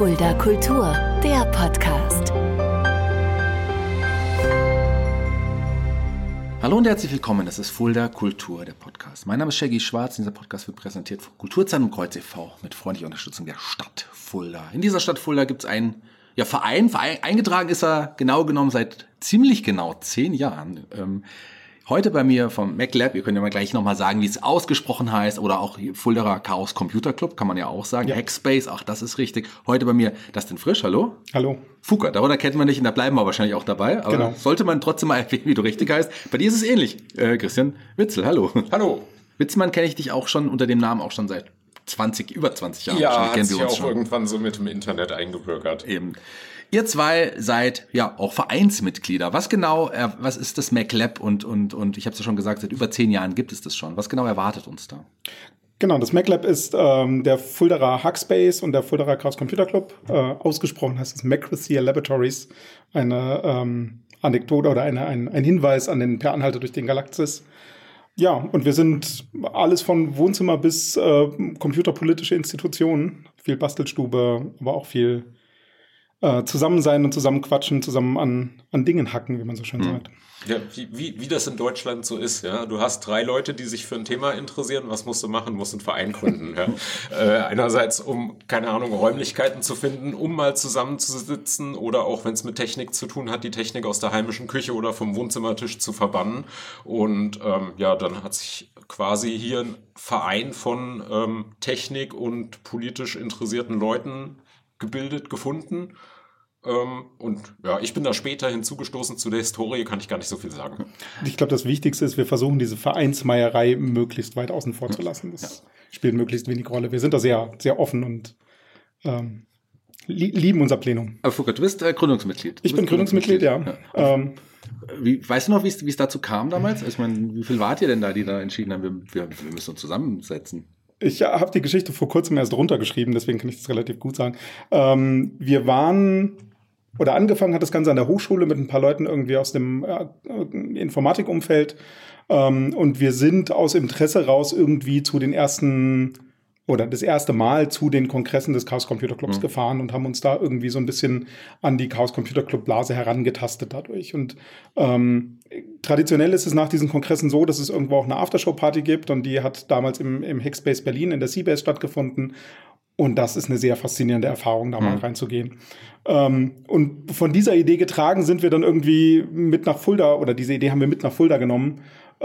Fulda Kultur, der Podcast. Hallo und herzlich willkommen, das ist Fulda Kultur, der Podcast. Mein Name ist Shaggy Schwarz und dieser Podcast wird präsentiert von Kulturzentrum Kreuz e.V. mit freundlicher Unterstützung der Stadt Fulda. In dieser Stadt Fulda gibt es einen Verein, eingetragen ist er genau genommen seit ziemlich genau 10 Jahren. Heute bei mir vom MacLab, ihr könnt ja mal gleich nochmal sagen, wie es ausgesprochen heißt, oder auch Fuldaer Chaos Computer Club, kann man ja auch sagen, ja. Hackspace, ach, das ist richtig. Heute bei mir Dustin Frisch, hallo. Hallo. Fuka, darunter kennt man nicht und da bleiben wir wahrscheinlich auch dabei, aber genau. Sollte man trotzdem mal erwähnen, wie du richtig heißt. Bei dir ist es ähnlich. Christian Witzel, hallo. Hallo. Witzmann kenne ich dich auch schon unter dem Namen auch schon seit über 20 Jahren. Ja, hat sich auch schon irgendwann so mit dem Internet eingebürgert. Eben. Ihr zwei seid ja auch Vereinsmitglieder. Was genau, was ist das MacLab und ich habe es ja schon gesagt, seit über 10 Jahren gibt es das schon. Was genau erwartet uns da? Genau, das MacLab ist der Fuldaer Hackspace und der Fuldaer Chaos Computer Club. Ausgesprochen heißt es Macracia Laboratories. Eine Anekdote oder ein Hinweis an den Per Anhalter durch den Galaxis. Ja, und wir sind alles von Wohnzimmer bis computerpolitische Institutionen. Viel Bastelstube, aber auch viel zusammen sein und zusammen quatschen, zusammen an Dingen hacken, wie man so schön sagt. Ja, wie das in Deutschland so ist, ja. Du hast 3 Leute, die sich für ein Thema interessieren. Was musst du machen? Du musst einen Verein gründen, ja. Einerseits, um, keine Ahnung, Räumlichkeiten zu finden, um mal zusammenzusitzen oder auch, wenn es mit Technik zu tun hat, die Technik aus der heimischen Küche oder vom Wohnzimmertisch zu verbannen. Und dann hat sich quasi hier ein Verein von Technik und politisch interessierten Leuten gefunden. Und ja, ich bin da später hinzugestoßen. Zu der Historie kann ich gar nicht so viel sagen. Ich glaube, das Wichtigste ist, wir versuchen diese Vereinsmeierei möglichst weit außen vor zu lassen. Das spielt möglichst wenig Rolle. Wir sind da sehr, sehr offen und lieben unser Plenum. Aber Foucault, du bist Gründungsmitglied. Ich bin Gründungsmitglied, ja. Weißt du noch, wie es dazu kam damals? Ich meine, wie viel wart ihr denn da, die da entschieden haben, wir müssen uns zusammensetzen? Ich habe die Geschichte vor kurzem erst runtergeschrieben, deswegen kann ich das relativ gut sagen. Angefangen hat das Ganze an der Hochschule mit ein paar Leuten irgendwie aus dem Informatikumfeld. Und wir sind aus Interesse raus irgendwie zu den das erste Mal zu den Kongressen des Chaos Computer Clubs gefahren und haben uns da irgendwie so ein bisschen an die Chaos Computer Club Blase herangetastet dadurch. Und traditionell ist es nach diesen Kongressen so, dass es irgendwo auch eine Aftershow-Party gibt und die hat damals im Hackspace Berlin in der Seabase stattgefunden. Und das ist eine sehr faszinierende Erfahrung, da mal reinzugehen. Und von dieser Idee getragen sind wir dann irgendwie mit nach Fulda, oder diese Idee haben wir mit nach Fulda genommen,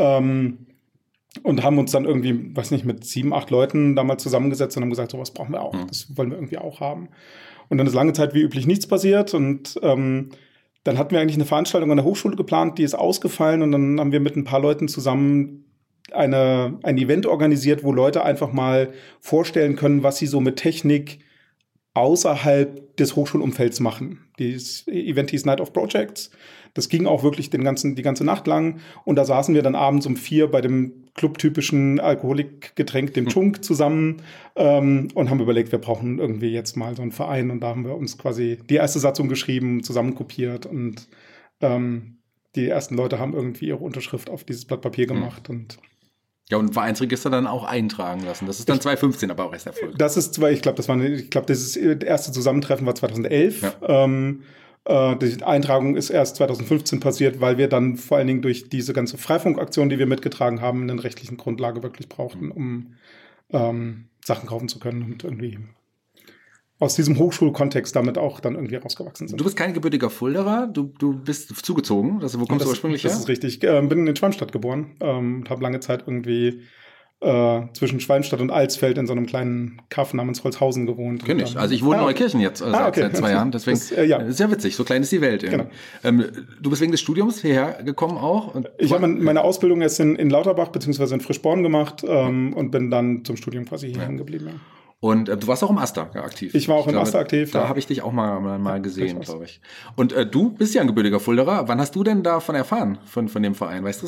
und haben uns dann irgendwie, weiß nicht, mit 7, 8 Leuten da mal zusammengesetzt und haben gesagt, sowas brauchen wir auch. Das wollen wir irgendwie auch haben. Und dann ist lange Zeit wie üblich nichts passiert. Und dann hatten wir eigentlich eine Veranstaltung an der Hochschule geplant, die ist ausgefallen. Und dann haben wir mit ein paar Leuten zusammen ein Event organisiert, wo Leute einfach mal vorstellen können, was sie so mit Technik außerhalb des Hochschulumfelds machen. Dieses Event hieß Night of Projects. Das ging auch wirklich die ganze Nacht lang. Und da saßen wir dann abends um 4 bei dem clubtypischen Alkoholikgetränk, dem Chunk, zusammen und haben überlegt, wir brauchen irgendwie jetzt mal so einen Verein. Und da haben wir uns quasi die erste Satzung geschrieben, zusammen kopiert. Und die ersten Leute haben irgendwie ihre Unterschrift auf dieses Blatt Papier gemacht. Und Vereinsregister dann auch eintragen lassen. Das ist dann 2015 aber auch erst Erfolg. Ich glaube, das erste Zusammentreffen war 2011. Ja. Die Eintragung ist erst 2015 passiert, weil wir dann vor allen Dingen durch diese ganze Freifunkaktion, die wir mitgetragen haben, eine rechtliche Grundlage wirklich brauchten, um Sachen kaufen zu können und irgendwie aus diesem Hochschulkontext damit auch dann irgendwie rausgewachsen sind. Du bist kein gebürtiger Fuldaer, du bist zugezogen. Wo kommst du ursprünglich her? Das ist richtig. Ich bin in Schwalmstadt geboren und habe lange Zeit irgendwie zwischen Schwalmstadt und Alsfeld in so einem kleinen Kaff namens Holzhausen gewohnt. Kenn ich. Also ich wohne in Neukirchen jetzt seit 2 Jahren, deswegen ist ja witzig, so klein ist die Welt. Genau. Du bist wegen des Studiums hierher gekommen auch? Ich habe meine Ausbildung jetzt in Lauterbach bzw. in Frischborn gemacht und bin dann zum Studium quasi hier hängen geblieben. Ja. Und du warst auch im AStA aktiv. Ich war auch im AStA aktiv. Da habe ich dich auch mal gesehen, glaube ich. Und du bist ja ein gebürtiger Fuldaer. Wann hast du denn davon erfahren, von dem Verein? Weißt du es noch?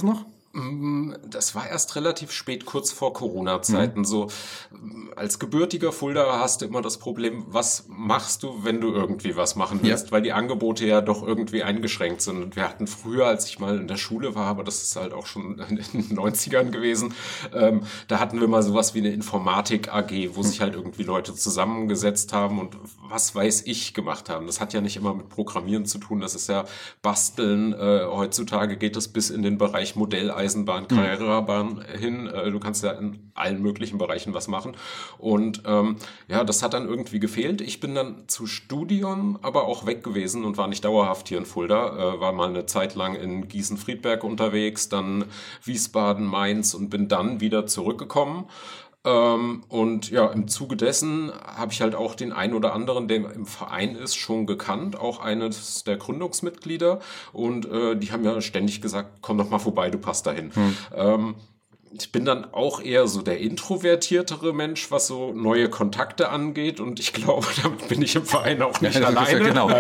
Das war erst relativ spät, kurz vor Corona-Zeiten. So als gebürtiger Fuldaer hast du immer das Problem, was machst du, wenn du irgendwie was machen willst? Weil die Angebote ja doch irgendwie eingeschränkt sind. Und wir hatten früher, als ich mal in der Schule war, aber das ist halt auch schon in den 90ern gewesen, da hatten wir mal sowas wie eine Informatik-AG, wo sich halt irgendwie Leute zusammengesetzt haben und was weiß ich gemacht haben. Das hat ja nicht immer mit Programmieren zu tun, das ist ja Basteln. Heutzutage geht es bis in den Bereich Modelleisenbahn, Karrierebahn hin. Du kannst ja in allen möglichen Bereichen was machen. Und das hat dann irgendwie gefehlt. Ich bin dann zu Studium aber auch weg gewesen und war nicht dauerhaft hier in Fulda. War mal eine Zeit lang in Gießen-Friedberg unterwegs, dann Wiesbaden, Mainz und bin dann wieder zurückgekommen. Und ja, im Zuge dessen habe ich halt auch den einen oder anderen, der im Verein ist, schon gekannt, auch eines der Gründungsmitglieder, und die haben ja ständig gesagt, komm doch mal vorbei, du passt dahin. Ich bin dann auch eher so der introvertiertere Mensch, was so neue Kontakte angeht, und ich glaube, damit bin ich im Verein auch nicht alleine. Genau.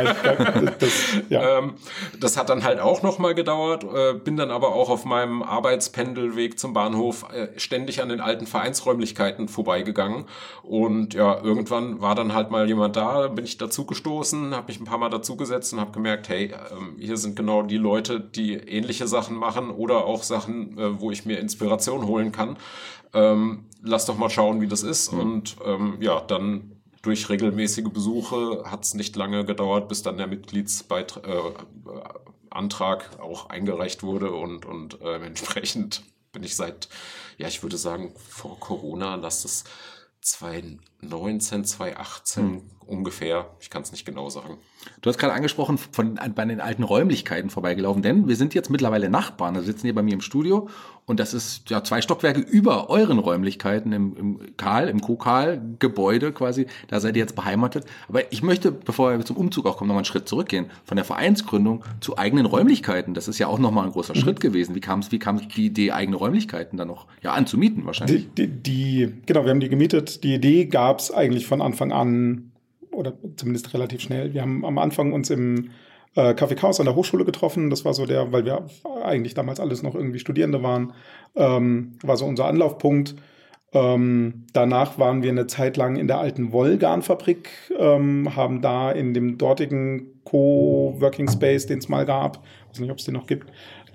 Das hat dann halt auch noch mal gedauert, bin dann aber auch auf meinem Arbeitspendelweg zum Bahnhof ständig an den alten Vereinsräumlichkeiten vorbeigegangen, und ja, irgendwann war dann halt mal jemand da, bin ich dazu gestoßen, habe mich ein paar Mal dazugesetzt und habe gemerkt, hey, hier sind genau die Leute, die ähnliche Sachen machen oder auch Sachen, wo ich mir Inspiration holen kann. Lass doch mal schauen, wie das ist. Und dann durch regelmäßige Besuche hat es nicht lange gedauert, bis dann der Mitgliedsantrag auch eingereicht wurde, und entsprechend bin ich seit, ich würde sagen, vor Corona, lass es 2019, 2018 ungefähr, ich kann es nicht genau sagen. Du hast gerade angesprochen, bei den alten Räumlichkeiten vorbeigelaufen, denn wir sind jetzt mittlerweile Nachbarn. Da sitzen hier bei mir im Studio, und das ist 2 Stockwerke über euren Räumlichkeiten im Kokal-Gebäude quasi. Da seid ihr jetzt beheimatet. Aber ich möchte, bevor wir zum Umzug auch kommen, nochmal einen Schritt zurückgehen. Von der Vereinsgründung zu eigenen Räumlichkeiten. Das ist ja auch nochmal ein großer Schritt gewesen. Wie kam die Idee, eigene Räumlichkeiten dann noch anzumieten wahrscheinlich? Genau, wir haben die gemietet. Die Idee gab es eigentlich von Anfang an, oder zumindest relativ schnell. Wir haben am Anfang uns im Café Chaos an der Hochschule getroffen. Das war so weil wir eigentlich damals alles noch irgendwie Studierende waren, war so unser Anlaufpunkt. Danach waren wir eine Zeit lang in der alten Wollgarnfabrik, haben da in dem dortigen Co-Working Space, den es mal gab, ich weiß nicht, ob es den noch gibt,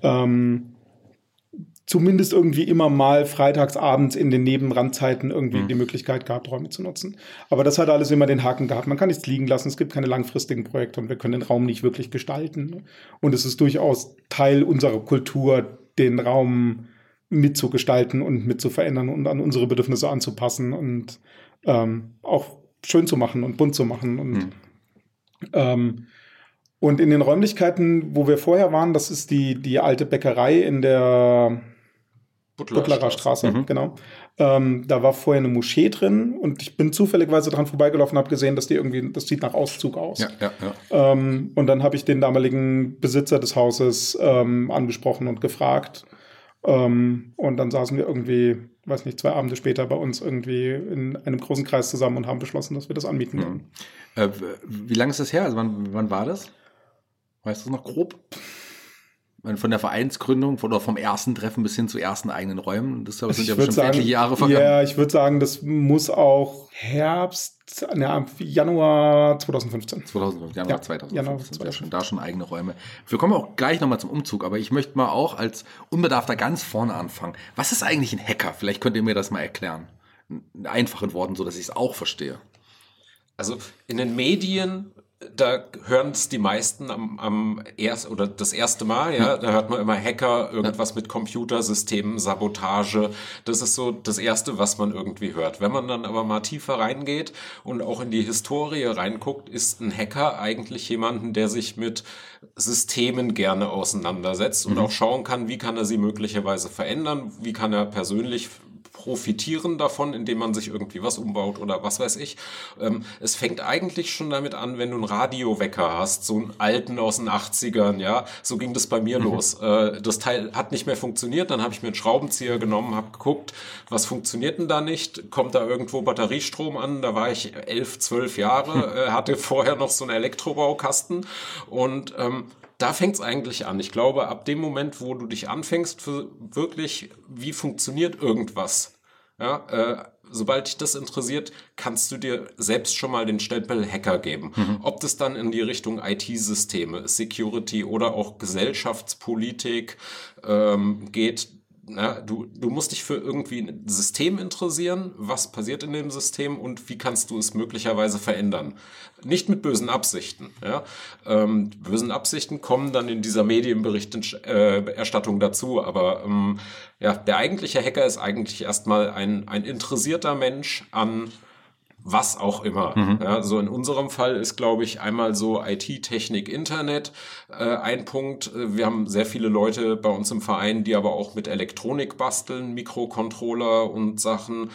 zumindest irgendwie immer mal freitagsabends in den Nebenrandzeiten irgendwie die Möglichkeit gehabt, Räume zu nutzen. Aber das hat alles immer den Haken gehabt. Man kann nichts liegen lassen, es gibt keine langfristigen Projekte und wir können den Raum nicht wirklich gestalten. Und es ist durchaus Teil unserer Kultur, den Raum mitzugestalten und mitzuverändern und an unsere Bedürfnisse anzupassen und auch schön zu machen und bunt zu machen. Und in den Räumlichkeiten, wo wir vorher waren, das ist die alte Bäckerei in der Butlerer Straße, genau. Da war vorher eine Moschee drin, und ich bin zufälligerweise dran vorbeigelaufen und habe gesehen, dass das sieht nach Auszug aus. Ja. Und dann habe ich den damaligen Besitzer des Hauses angesprochen und gefragt. Und dann saßen wir irgendwie, 2 Abende später bei uns irgendwie in einem großen Kreis zusammen und haben beschlossen, dass wir das anmieten wollen. Wie lange ist das her? Also wann war das? Weißt du es noch grob? Von der Vereinsgründung oder vom ersten Treffen bis hin zu ersten eigenen Räumen. Das sind ja bestimmt etliche Jahre vergangen. Ja, ich würde sagen, das muss auch Januar 2015. Januar 2015. Da schon eigene Räume. Wir kommen auch gleich nochmal zum Umzug, aber ich möchte mal auch als Unbedarfter ganz vorne anfangen. Was ist eigentlich ein Hacker? Vielleicht könnt ihr mir das mal erklären. In einfachen Worten, so dass ich es auch verstehe. Also in den Medien, da hören es die meisten das erste Mal, da hört man immer Hacker, irgendwas mit Computersystemen, Sabotage. Das ist so das Erste, was man irgendwie hört. Wenn man dann aber mal tiefer reingeht und auch in die Historie reinguckt, ist ein Hacker eigentlich jemanden, der sich mit Systemen gerne auseinandersetzt und auch schauen kann, wie kann er sie möglicherweise verändern, wie kann er persönlich profitieren davon, indem man sich irgendwie was umbaut oder was weiß ich. Es fängt eigentlich schon damit an, wenn du einen Radiowecker hast, so einen alten aus den 80ern, so ging das bei mir los. Das Teil hat nicht mehr funktioniert, dann habe ich mir einen Schraubenzieher genommen, habe geguckt, was funktioniert denn da nicht, kommt da irgendwo Batteriestrom an, da war ich 11, 12 Jahre, hatte vorher noch so einen Elektrobaukasten, und da fängt es eigentlich an. Ich glaube, ab dem Moment, wo du dich anfängst, für wirklich, wie funktioniert irgendwas, ja, sobald dich das interessiert, kannst du dir selbst schon mal den Stempel Hacker geben. Ob das dann in die Richtung IT-Systeme, Security oder auch Gesellschaftspolitik geht. Na, du musst dich für irgendwie ein System interessieren, was passiert in dem System und wie kannst du es möglicherweise verändern. Nicht mit bösen Absichten. Ja? Bösen Absichten kommen dann in dieser Medienberichterstattung dazu, aber der eigentliche Hacker ist eigentlich erstmal ein interessierter Mensch an was auch immer. Ja, so in unserem Fall ist, glaube ich, einmal so IT, Technik, Internet ein Punkt. Wir haben sehr viele Leute bei uns im Verein, die aber auch mit Elektronik basteln, Mikrocontroller und Sachen.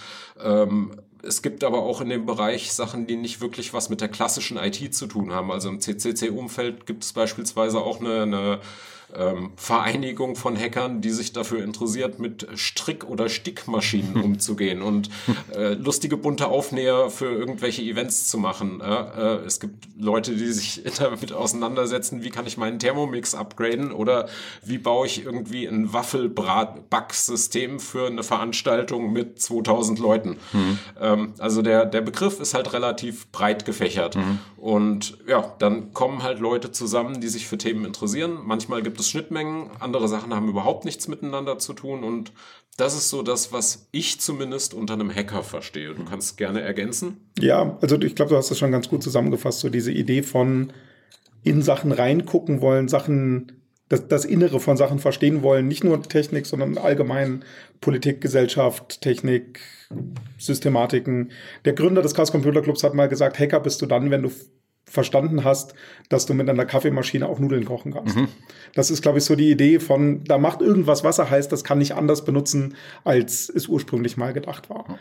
Es gibt aber auch in dem Bereich Sachen, die nicht wirklich was mit der klassischen IT zu tun haben. Also im CCC-Umfeld gibt es beispielsweise auch eine Vereinigung von Hackern, die sich dafür interessiert, mit Strick- oder Stickmaschinen umzugehen und lustige bunte Aufnäher für irgendwelche Events zu machen. Es gibt Leute, die sich damit auseinandersetzen, wie kann ich meinen Thermomix upgraden oder wie baue ich irgendwie ein Waffelbrat-Backsystem für eine Veranstaltung mit 2000 Leuten. Also der Begriff ist halt relativ breit gefächert. Und ja, dann kommen halt Leute zusammen, die sich für Themen interessieren. Manchmal gibt es Schnittmengen, andere Sachen haben überhaupt nichts miteinander zu tun und das ist so das, was ich zumindest unter einem Hacker verstehe. Du kannst gerne ergänzen. Ja, also ich glaube, du hast das schon ganz gut zusammengefasst, so diese Idee von in Sachen reingucken wollen, das Innere von Sachen verstehen wollen, nicht nur Technik, sondern allgemein Politik, Gesellschaft, Technik, Systematiken. Der Gründer des Chaos Computer Clubs hat mal gesagt, Hacker bist du dann, wenn du verstanden hast, dass du mit einer Kaffeemaschine auch Nudeln kochen kannst. Das ist, glaube ich, so die Idee von, da macht irgendwas Wasser heiß, das kann ich anders benutzen, als es ursprünglich mal gedacht war.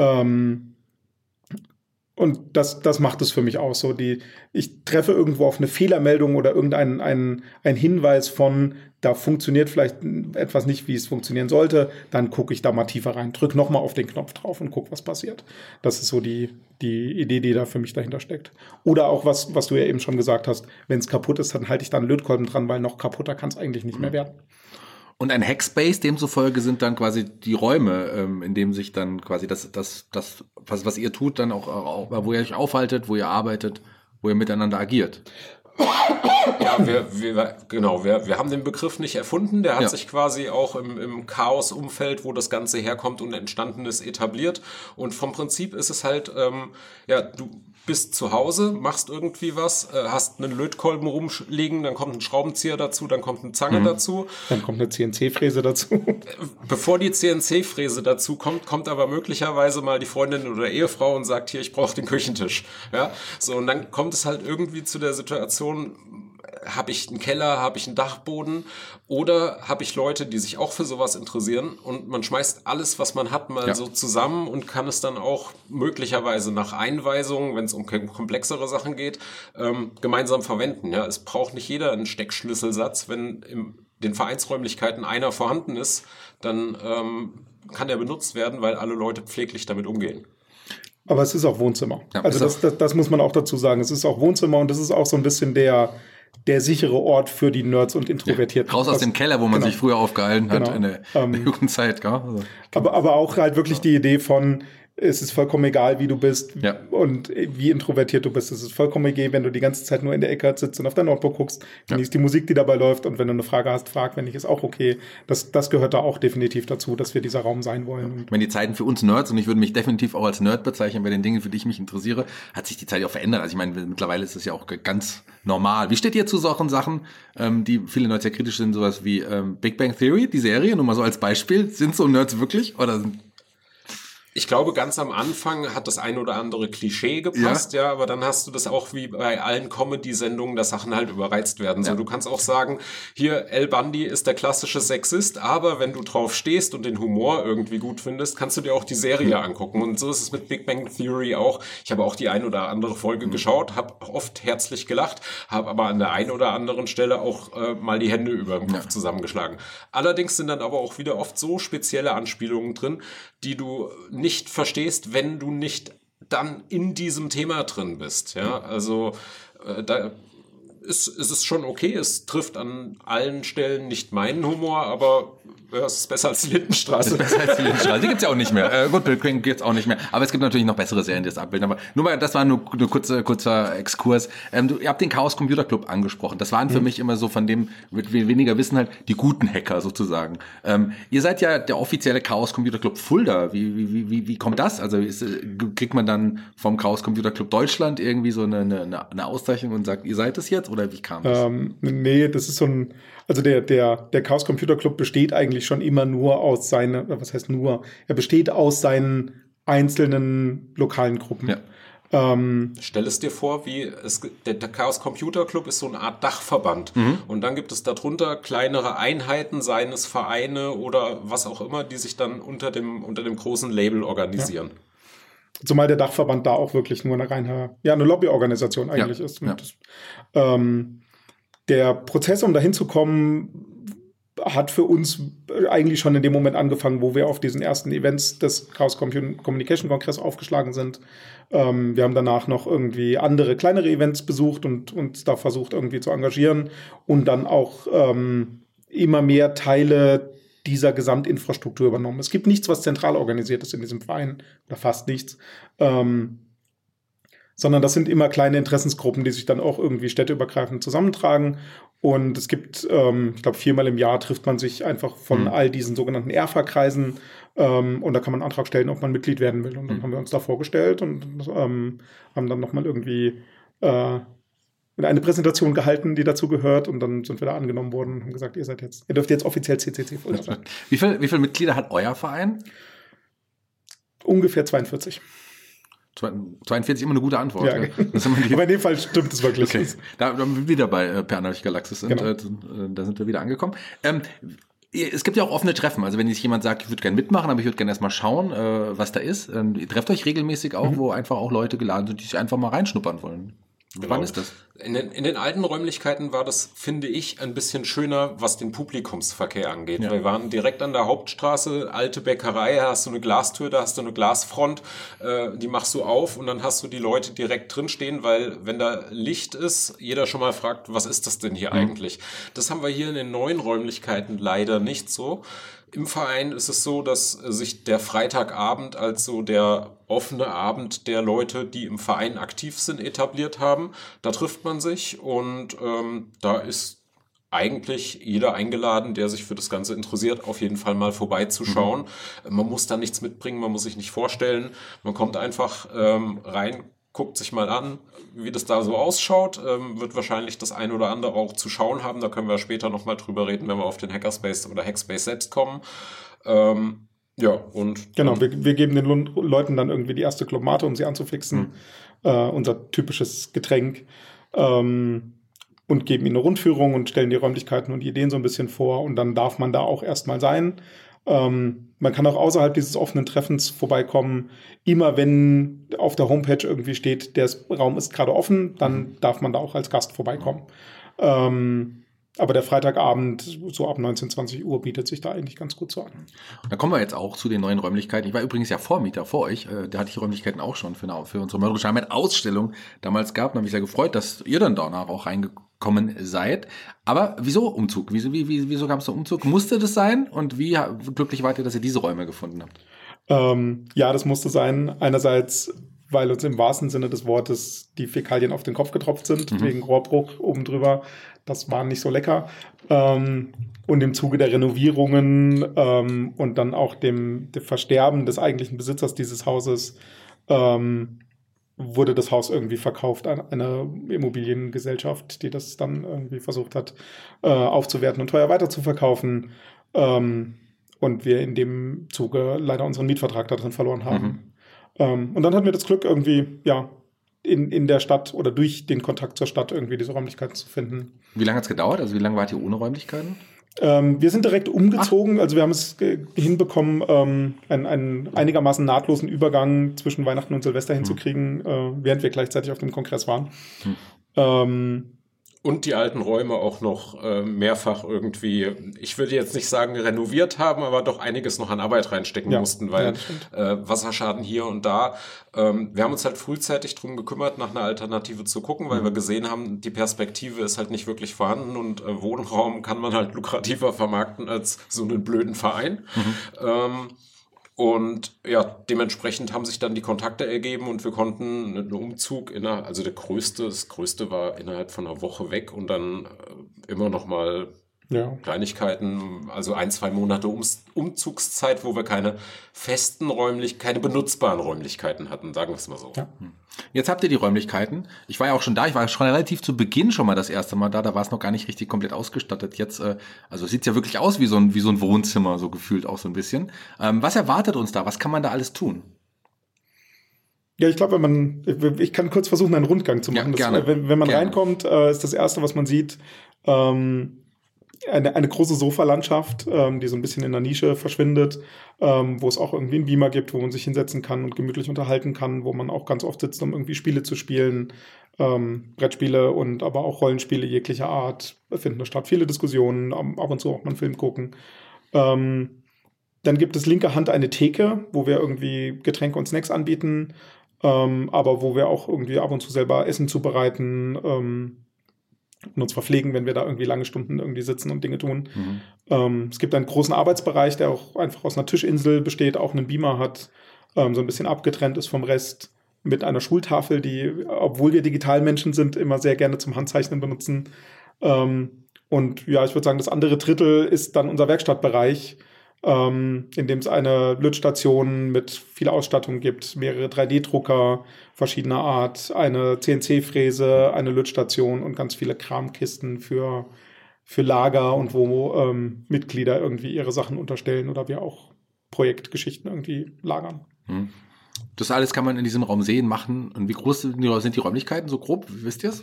Und das macht es für mich aus. So ich treffe irgendwo auf eine Fehlermeldung oder ein Hinweis von, da funktioniert vielleicht etwas nicht, wie es funktionieren sollte, dann gucke ich da mal tiefer rein, drück nochmal auf den Knopf drauf und guck, was passiert. Das ist so die Idee, die da für mich dahinter steckt. Oder auch was du ja eben schon gesagt hast, wenn es kaputt ist, dann halte ich da einen Lötkolben dran, weil noch kaputter kann es eigentlich nicht mehr werden. Und ein Hackspace, demzufolge sind dann quasi die Räume, in dem sich dann quasi das was ihr tut, dann auch, wo ihr euch aufhaltet, wo ihr arbeitet, wo ihr miteinander agiert. Ja, wir haben den Begriff nicht erfunden, der hat sich quasi auch im Chaos-Umfeld, wo das Ganze herkommt und entstanden ist, etabliert. Und vom Prinzip ist es halt, du bist zu Hause, machst irgendwie was, hast einen Lötkolben rumliegen, dann kommt ein Schraubenzieher dazu, dann kommt eine Zange dazu. Dann kommt eine CNC-Fräse dazu. Bevor die CNC-Fräse dazu kommt aber möglicherweise mal die Freundin oder Ehefrau und sagt, hier, ich brauche den Küchentisch. Ja, so, und dann kommt es halt irgendwie zu der Situation, habe ich einen Keller, habe ich einen Dachboden oder habe ich Leute, die sich auch für sowas interessieren und man schmeißt alles, was man hat, mal so zusammen und kann es dann auch möglicherweise nach Einweisung, wenn es um komplexere Sachen geht, gemeinsam verwenden. Ja, es braucht nicht jeder einen Steckschlüsselsatz. Wenn in den Vereinsräumlichkeiten einer vorhanden ist, dann kann er benutzt werden, weil alle Leute pfleglich damit umgehen. Aber es ist auch Wohnzimmer. Ja, also das muss man auch dazu sagen. Es ist auch Wohnzimmer und das ist auch so ein bisschen der sichere Ort für die Nerds und Introvertierten. Raus aus dem Keller, wo man sich früher aufgehalten hat in der Jugendzeit. Also. Aber auch halt wirklich die Idee von, es ist vollkommen egal, wie du bist und wie introvertiert du bist. Es ist vollkommen egal, wenn du die ganze Zeit nur in der Ecke sitzt und auf dein Notebook guckst, genießt die Musik, die dabei läuft und wenn du eine Frage hast, frag, wenn nicht, ist auch okay. Das gehört da auch definitiv dazu, dass wir dieser Raum sein wollen. Wenn die Zeiten für uns Nerds, und ich würde mich definitiv auch als Nerd bezeichnen bei den Dingen, für die ich mich interessiere, hat sich die Zeit auch verändert. Also ich meine, mittlerweile ist es ja auch ganz normal. Wie steht ihr zu solchen Sachen, die viele Nerds ja kritisch sind, sowas wie Big Bang Theory, die Serie, nur mal so als Beispiel. Sind so Nerds wirklich oder sind Ich glaube, ganz am Anfang hat das ein oder andere Klischee gepasst, aber dann hast du das auch wie bei allen Comedy-Sendungen, dass Sachen halt überreizt werden. So, du kannst auch sagen, hier, El Bundy ist der klassische Sexist, aber wenn du drauf stehst und den Humor irgendwie gut findest, kannst du dir auch die Serie angucken. Und so ist es mit Big Bang Theory auch. Ich habe auch die ein oder andere Folge geschaut, habe oft herzlich gelacht, habe aber an der einen oder anderen Stelle auch mal die Hände über dem Kopf zusammengeschlagen. Allerdings sind dann aber auch wieder oft so spezielle Anspielungen drin, die du nicht verstehst, wenn du nicht dann in diesem Thema drin bist. Ja, also es ist schon okay, es trifft an allen Stellen nicht meinen Humor, aber es ist besser als die Lindenstraße. Besser als die Lindenstraße. Die gibt's ja auch nicht mehr. Gut, Bill Crank gibt's auch nicht mehr. Aber es gibt natürlich noch bessere Serien, die das abbilden. Aber nur mal, das war nur kurzer Exkurs. Ihr habt den Chaos Computer Club angesprochen. Das waren für mich immer so von dem, mit weniger Wissen halt, die guten Hacker sozusagen. Ihr seid ja der offizielle Chaos Computer Club Fulda. Wie kommt das? Also kriegt man dann vom Chaos Computer Club Deutschland irgendwie so eine Auszeichnung und sagt, ihr seid es jetzt? Oder wie kam das? Nee, das ist so ein, also der Chaos Computer Club besteht eigentlich schon immer nur aus was heißt nur? Er besteht aus seinen einzelnen lokalen Gruppen. Ja. Stell es dir vor, der Chaos Computer Club ist so eine Art Dachverband. Und dann gibt es darunter kleinere Einheiten, seien es Vereine oder was auch immer, die sich dann unter dem großen Label organisieren. Ja. Zumal der Dachverband da auch wirklich nur eine Lobbyorganisation eigentlich ist. Ja. Der Prozess, um dahin zu kommen, hat für uns eigentlich schon in dem Moment angefangen, wo wir auf diesen ersten Events des Chaos Communication Kongress aufgeschlagen sind. Wir haben danach noch irgendwie andere, kleinere Events besucht und uns da versucht irgendwie zu engagieren und dann auch immer mehr Teile dieser Gesamtinfrastruktur übernommen. Es gibt nichts, was zentral organisiert ist in diesem Verein, oder fast nichts, sondern das sind immer kleine Interessensgruppen, die sich dann auch irgendwie städteübergreifend zusammentragen. Und es gibt, ich glaube, 4-mal im Jahr trifft man sich einfach von all diesen sogenannten ERFA-Kreisen und da kann man einen Antrag stellen, ob man Mitglied werden will. Und dann haben wir uns da vorgestellt und haben dann nochmal irgendwie eine Präsentation gehalten, die dazu gehört, und dann sind wir da angenommen worden und haben gesagt, ihr dürft jetzt offiziell CCC Fulda sein. Wie viele Mitglieder hat euer Verein? Ungefähr 42. 42 immer eine gute Antwort. Ja, ja. Aber in dem Fall stimmt es wirklich. Okay. Da wir wieder bei Per Galaxis sind, genau. Da sind wir wieder angekommen. Es gibt ja auch offene Treffen. Also wenn jetzt jemand sagt, ich würde gerne mitmachen, aber ich würde gerne erstmal schauen, was da ist. Ihr trefft euch regelmäßig auch, wo einfach auch Leute geladen sind, die sich einfach mal reinschnuppern wollen. Genau. Wann ist das? In den alten Räumlichkeiten war das, finde ich, ein bisschen schöner, was den Publikumsverkehr angeht. Ja. Wir waren direkt an der Hauptstraße, alte Bäckerei, da hast du eine Glastür, da hast du eine Glasfront, die machst du auf und dann hast du die Leute direkt drin stehen, weil wenn da Licht ist, jeder schon mal fragt, was ist das denn hier eigentlich? Das haben wir hier in den neuen Räumlichkeiten leider nicht so. Im Verein ist es so, dass sich der Freitagabend als so der offene Abend der Leute, die im Verein aktiv sind, etabliert haben. Da trifft man sich und da ist eigentlich jeder eingeladen, der sich für das Ganze interessiert, auf jeden Fall mal vorbeizuschauen. Man muss da nichts mitbringen, man muss sich nicht vorstellen. Man kommt einfach rein, guckt sich mal an, wie das da so ausschaut, wird wahrscheinlich das ein oder andere auch zu schauen haben. Da können wir später nochmal drüber reden, wenn wir auf den Hackerspace oder Hackspace selbst kommen. Und genau, wir geben den Leuten dann irgendwie die erste Clubmate, um sie anzufixen. Unser typisches Getränk. Und geben ihnen eine Rundführung und stellen die Räumlichkeiten und die Ideen so ein bisschen vor. Und dann darf man da auch erstmal sein. Man kann auch außerhalb dieses offenen Treffens vorbeikommen. Immer wenn auf der Homepage irgendwie steht, der Raum ist gerade offen, dann darf man da auch als Gast vorbeikommen. Aber der Freitagabend so ab 19, 20 Uhr bietet sich da eigentlich ganz gut so an. Da kommen wir jetzt auch zu den neuen Räumlichkeiten. Ich war übrigens ja Vormieter vor euch. Da hatte ich die Räumlichkeiten auch schon für unsere Mörderische Heimat-Ausstellung damals gehabt. Da habe ich sehr gefreut, dass ihr dann danach auch reingekommen seid. Aber wieso Umzug? Wieso gab es da Umzug? Musste das sein? Und wie glücklich wart ihr, dass ihr diese Räume gefunden habt? Ja, das musste sein. Einerseits, weil uns im wahrsten Sinne des Wortes die Fäkalien auf den Kopf getropft sind, wegen Rohrbruch oben drüber. Das war nicht so lecker. Und im Zuge der Renovierungen und dann auch dem Versterben des eigentlichen Besitzers dieses Hauses wurde das Haus irgendwie verkauft an eine Immobiliengesellschaft, die das dann irgendwie versucht hat aufzuwerten und teuer weiterzuverkaufen. Und wir in dem Zuge leider unseren Mietvertrag da drin verloren haben. Und dann hatten wir das Glück, irgendwie, ja, in der Stadt oder durch den Kontakt zur Stadt irgendwie diese Räumlichkeiten zu finden. Wie lange hat es gedauert? Also wie lange wart ihr ohne Räumlichkeiten? Wir sind direkt umgezogen. Also wir haben es hinbekommen, einen einigermaßen nahtlosen Übergang zwischen Weihnachten und Silvester hinzukriegen, während wir gleichzeitig auf dem Kongress waren. Und Und die alten Räume auch noch mehrfach irgendwie, ich würde jetzt nicht sagen renoviert haben, aber doch einiges noch an Arbeit reinstecken mussten, weil Wasserschaden hier und da. Wir haben uns halt frühzeitig drum gekümmert, nach einer Alternative zu gucken, weil wir gesehen haben, die Perspektive ist halt nicht wirklich vorhanden und Wohnraum kann man halt lukrativer vermarkten als so einen blöden Verein. Und ja, dementsprechend haben sich dann die Kontakte ergeben und wir konnten einen Umzug also das Größte war innerhalb von einer Woche weg und dann immer noch mal Kleinigkeiten, also 1-2 Monate Umzugszeit, wo wir keine keine benutzbaren Räumlichkeiten hatten, sagen wir es mal so. Ja. Jetzt habt ihr die Räumlichkeiten. Ich war ja auch schon da. Ich war schon relativ zu Beginn schon mal das erste Mal da. Da war es noch gar nicht richtig komplett ausgestattet. Jetzt, also es sieht ja wirklich aus wie so ein Wohnzimmer, so gefühlt auch so ein bisschen. Was erwartet uns da? Was kann man da alles tun? Ja, ich glaube, ich kann kurz versuchen, einen Rundgang zu machen. Ja, gerne. Wenn man reinkommt, ist das Erste, was man sieht, eine große Sofalandschaft, die so ein bisschen in der Nische verschwindet, wo es auch irgendwie einen Beamer gibt, wo man sich hinsetzen kann und gemütlich unterhalten kann, wo man auch ganz oft sitzt, um irgendwie Spiele zu spielen, Brettspiele und aber auch Rollenspiele jeglicher Art finden da statt. Viele Diskussionen, ab und zu auch mal einen Film gucken. Dann gibt es linker Hand eine Theke, wo wir irgendwie Getränke und Snacks anbieten, aber wo wir auch irgendwie ab und zu selber Essen zubereiten, und uns verpflegen, wenn wir da irgendwie lange Stunden irgendwie sitzen und Dinge tun. Es gibt einen großen Arbeitsbereich, der auch einfach aus einer Tischinsel besteht, auch einen Beamer hat, so ein bisschen abgetrennt ist vom Rest, mit einer Schultafel, die, obwohl wir Digitalmenschen sind, immer sehr gerne zum Handzeichnen benutzen. Und ja, ich würde sagen, das andere Drittel ist dann unser Werkstattbereich, in dem es eine Lötstation mit viel Ausstattung gibt, mehrere 3D-Drucker verschiedener Art, eine CNC-Fräse, eine Lötstation und ganz viele Kramkisten für Lager und wo Mitglieder irgendwie ihre Sachen unterstellen oder wir auch Projektgeschichten irgendwie lagern. Das alles kann man in diesem Raum sehen, machen. Und wie groß sind die Räumlichkeiten, so grob? Wisst ihr es?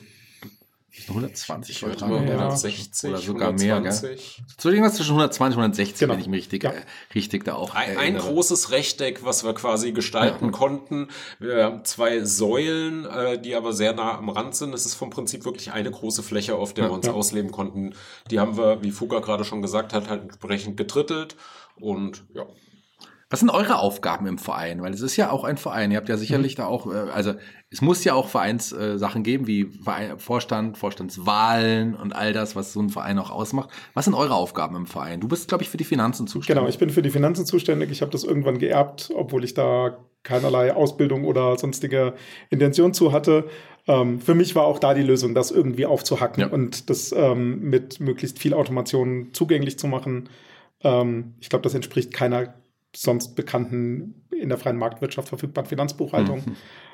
120 Quadratmeter 160 oder sogar 120. Mehr, gell? So irgendwas zwischen 120 und 160, genau. Wenn ich mich richtig da auch ein großes Rechteck, was wir quasi gestalten konnten. Wir haben 2 Säulen, die aber sehr nah am Rand sind. Es ist vom Prinzip wirklich eine große Fläche, auf der wir uns ausleben konnten. Die haben wir, wie Fuka gerade schon gesagt hat, halt entsprechend gedrittelt und ja. Was sind eure Aufgaben im Verein? Weil es ist ja auch ein Verein. Ihr habt ja sicherlich da auch, also es muss ja auch Vereinssachen geben, wie Vorstandswahlen und all das, was so ein Verein auch ausmacht. Was sind eure Aufgaben im Verein? Du bist, glaube ich, für die Finanzen zuständig. Genau, ich bin für die Finanzen zuständig. Ich habe das irgendwann geerbt, obwohl ich da keinerlei Ausbildung oder sonstige Intention zu hatte. Für mich war auch da die Lösung, das irgendwie aufzuhacken und das mit möglichst viel Automation zugänglich zu machen. Ich glaube, das entspricht keiner sonst bekannten, in der freien Marktwirtschaft verfügbaren Finanzbuchhaltung.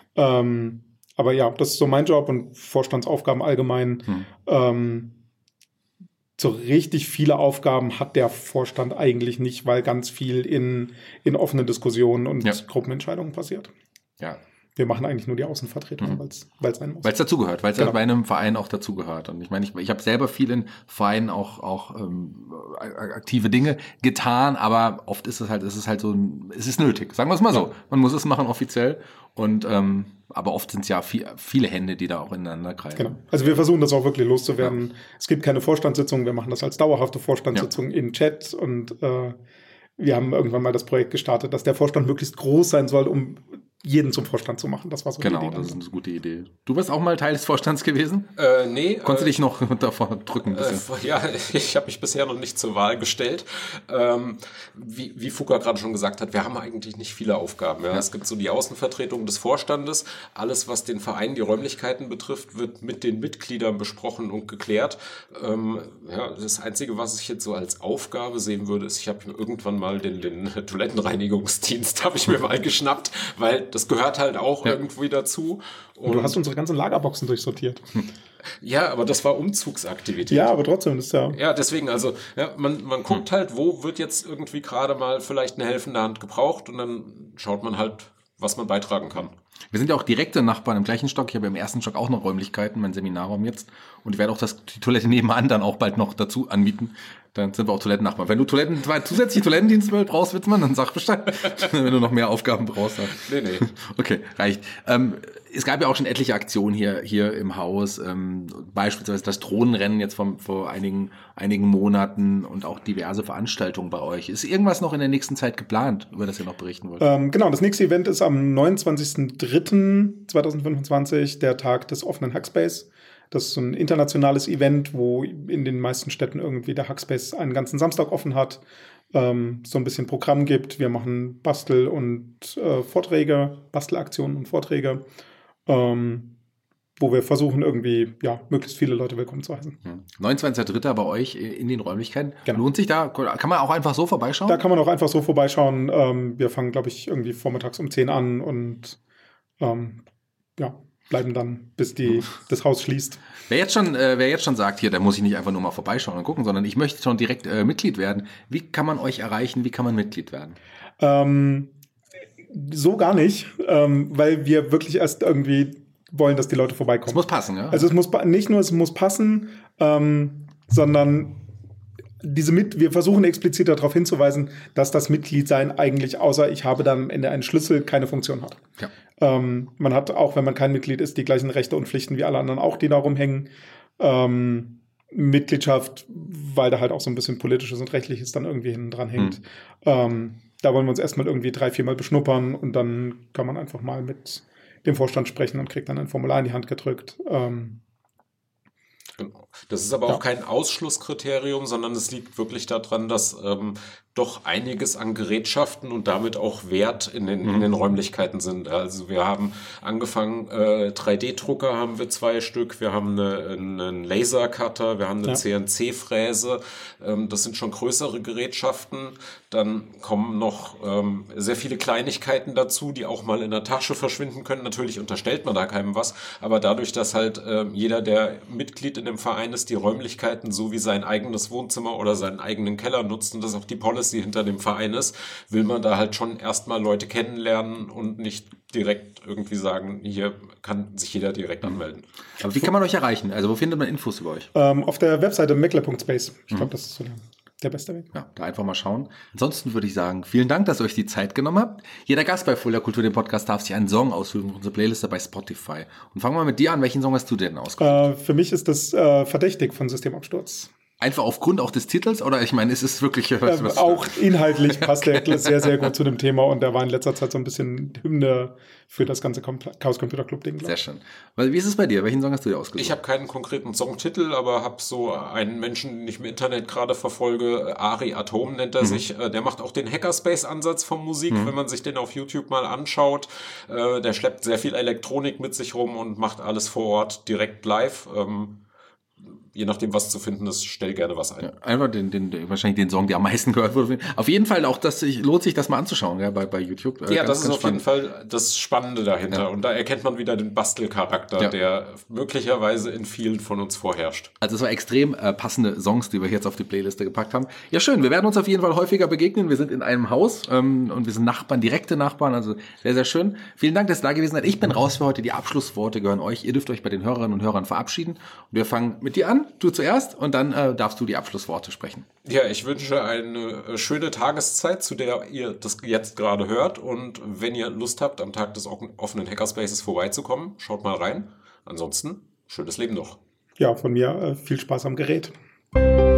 Aber ja, das ist so mein Job und Vorstandsaufgaben allgemein. So richtig viele Aufgaben hat der Vorstand eigentlich nicht, weil ganz viel in offenen Diskussionen und Gruppenentscheidungen passiert. Ja. Wir machen eigentlich nur die Außenvertretung, weil es sein muss. Weil es dazugehört, weil es bei einem Verein auch dazugehört. Und ich meine, ich habe selber viel in Vereinen auch aktive Dinge getan, aber oft ist es halt so, es ist nötig, sagen wir es mal so. Man muss es machen offiziell und aber oft sind es ja viele Hände, die da auch ineinander greifen. Genau. Also wir versuchen das auch wirklich loszuwerden. Ja. Es gibt keine Vorstandssitzung, wir machen das als dauerhafte Vorstandssitzung in Chat und wir haben irgendwann mal das Projekt gestartet, dass der Vorstand möglichst groß sein soll, um jeden zum Vorstand zu machen. Das war so eine Idee. Genau, das ist eine gute Idee. Du warst auch mal Teil des Vorstands gewesen? Nee. Konntest du dich noch davor drücken? Ja, ich habe mich bisher noch nicht zur Wahl gestellt. Wie Fuka gerade schon gesagt hat, wir haben eigentlich nicht viele Aufgaben. Ja. Es gibt so die Außenvertretung des Vorstandes. Alles, was den Verein, die Räumlichkeiten betrifft, wird mit den Mitgliedern besprochen und geklärt. Das Einzige, was ich jetzt so als Aufgabe sehen würde, ist, ich habe irgendwann mal den Toilettenreinigungsdienst habe ich mir mal geschnappt, weil das gehört halt auch irgendwie dazu. Und du hast unsere ganzen Lagerboxen durchsortiert. Ja, aber das war Umzugsaktivität. Ja, aber trotzdem ist Ja, deswegen, also man guckt halt, wo wird jetzt irgendwie gerade mal vielleicht eine helfende Hand gebraucht und dann schaut man halt, was man beitragen kann. Wir sind ja auch direkte Nachbarn im gleichen Stock. Ich habe im ersten Stock auch noch Räumlichkeiten, mein Seminarraum jetzt. Und ich werde auch die Toilette nebenan dann auch bald noch dazu anmieten. Dann sind wir auch Toilettennachbarn. Wenn du zusätzliche Toilettendienst brauchst, Witzmann, dann sag Bescheid. Wenn du noch mehr Aufgaben brauchst. Dann. Nee. Okay, reicht. Es gab ja auch schon etliche Aktionen hier im Haus. Beispielsweise das Drohnenrennen jetzt vor einigen Monaten und auch diverse Veranstaltungen bei euch. Ist irgendwas noch in der nächsten Zeit geplant, über das ihr noch berichten wollt? Genau, das nächste Event ist am 29.03.2025, der Tag des offenen Hackspace. Das ist so ein internationales Event, wo in den meisten Städten irgendwie der Hackspace einen ganzen Samstag offen hat, so ein bisschen Programm gibt. Wir machen Bastelaktionen und Vorträge, wo wir versuchen, irgendwie möglichst viele Leute willkommen zu heißen. 29.03. bei euch in den Räumlichkeiten. Genau. Lohnt sich da? Kann man auch einfach so vorbeischauen? Da kann man auch einfach so vorbeischauen. Wir fangen, glaube ich, irgendwie vormittags um 10 an und bleiben dann, bis das Haus schließt. Wer jetzt schon sagt, hier, da muss ich nicht einfach nur mal vorbeischauen und gucken, sondern ich möchte schon direkt Mitglied werden. Wie kann man euch erreichen? Wie kann man Mitglied werden? So gar nicht, weil wir wirklich erst irgendwie wollen, dass die Leute vorbeikommen. Es muss passen, ja? Also es muss passen, sondern wir versuchen explizit darauf hinzuweisen, dass das Mitgliedsein eigentlich, außer ich habe dann am Ende einen Schlüssel, keine Funktion hat. Ja. Man hat auch, wenn man kein Mitglied ist, die gleichen Rechte und Pflichten wie alle anderen auch, die da rumhängen. Mitgliedschaft, weil da halt auch so ein bisschen Politisches und Rechtliches dann irgendwie hinten dran hängt. Da wollen wir uns erstmal irgendwie 3-4 Mal beschnuppern und dann kann man einfach mal mit dem Vorstand sprechen und kriegt dann ein Formular in die Hand gedrückt. Genau. Das ist aber auch kein Ausschlusskriterium, sondern es liegt wirklich daran, dass doch einiges an Gerätschaften und damit auch Wert in den Räumlichkeiten sind. Also wir haben angefangen, 3D-Drucker haben wir 2 Stück, wir haben einen Lasercutter, wir haben eine CNC-Fräse, das sind schon größere Gerätschaften. Dann kommen noch sehr viele Kleinigkeiten dazu, die auch mal in der Tasche verschwinden können. Natürlich unterstellt man da keinem was, aber dadurch, dass halt jeder, der Mitglied in dem Verein ist, die Räumlichkeiten so wie sein eigenes Wohnzimmer oder seinen eigenen Keller nutzt und das auch die Policy hinter dem Verein ist, will man da halt schon erstmal Leute kennenlernen und nicht direkt irgendwie sagen, hier kann sich jeder direkt anmelden. Aber wie kann man euch erreichen? Also wo findet man Infos über euch? Auf der Webseite meckler.space. Ich glaube, das ist so der beste Weg. Ja, da einfach mal schauen. Ansonsten würde ich sagen, vielen Dank, dass ihr euch die Zeit genommen habt. Jeder Gast bei Fulda Kultur, dem Podcast, darf sich einen Song aussuchen für unsere Playliste bei Spotify. Und fangen wir mal mit dir an. Welchen Song hast du denn ausgesucht? Für mich ist das Verdächtig von Systemabsturz. Einfach aufgrund auch des Titels? Oder ich meine, ist es wirklich... auch inhaltlich passt der sehr, sehr gut zu dem Thema. Und der war in letzter Zeit so ein bisschen Hymne für das ganze Chaos Computer Club-Ding. Sehr schön. Weil, wie ist es bei dir? Welchen Song hast du dir ausgesucht? Ich habe keinen konkreten Songtitel, aber habe so einen Menschen, den ich im Internet gerade verfolge, Ari Atom nennt er sich. Der macht auch den Hackerspace-Ansatz von Musik, wenn man sich den auf YouTube mal anschaut. Der schleppt sehr viel Elektronik mit sich rum und macht alles vor Ort direkt live. Je nachdem, was zu finden ist, stell gerne was ein. Ja, einfach wahrscheinlich den Song, der am meisten gehört wurde. Auf jeden Fall auch, lohnt sich das mal anzuschauen, ja, bei YouTube. Ja, das ist auf jeden Fall das Spannende dahinter. Ja. Und da erkennt man wieder den Bastelcharakter, der möglicherweise in vielen von uns vorherrscht. Also es war extrem passende Songs, die wir jetzt auf die Playliste gepackt haben. Ja, schön. Wir werden uns auf jeden Fall häufiger begegnen. Wir sind in einem Haus und wir sind Nachbarn, direkte Nachbarn. Also sehr, sehr schön. Vielen Dank, dass ihr da gewesen seid. Ich bin raus für heute. Die Abschlussworte gehören euch. Ihr dürft euch bei den Hörerinnen und Hörern verabschieden. Und wir fangen mit dir an. Du zuerst und dann darfst du die Abschlussworte sprechen. Ja, ich wünsche eine schöne Tageszeit, zu der ihr das jetzt gerade hört. Und wenn ihr Lust habt, am Tag des offenen Hackerspaces vorbeizukommen, schaut mal rein. Ansonsten, schönes Leben noch. Ja, von mir viel Spaß am Gerät.